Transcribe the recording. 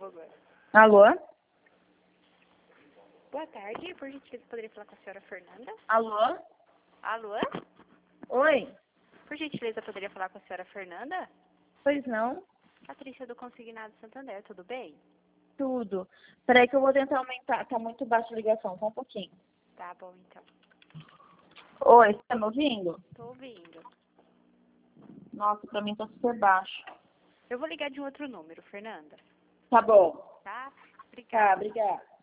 agora. Alô? Boa tarde, por gentileza, poderia falar com a senhora Fernanda? Alô? Alô? Oi? Por gentileza, poderia falar com a senhora Fernanda? Pois não? Patrícia do Consignado Santander, tudo bem? Tudo. Peraí que eu vou tentar aumentar. Tá muito baixa a ligação, só um pouquinho. Tá bom, então. Oi, você tá me ouvindo? Tô ouvindo. Nossa, pra mim tá super baixo. Eu vou ligar de um outro número, Fernanda. Tá bom. Tá? Tá, Obrigada. obrigada.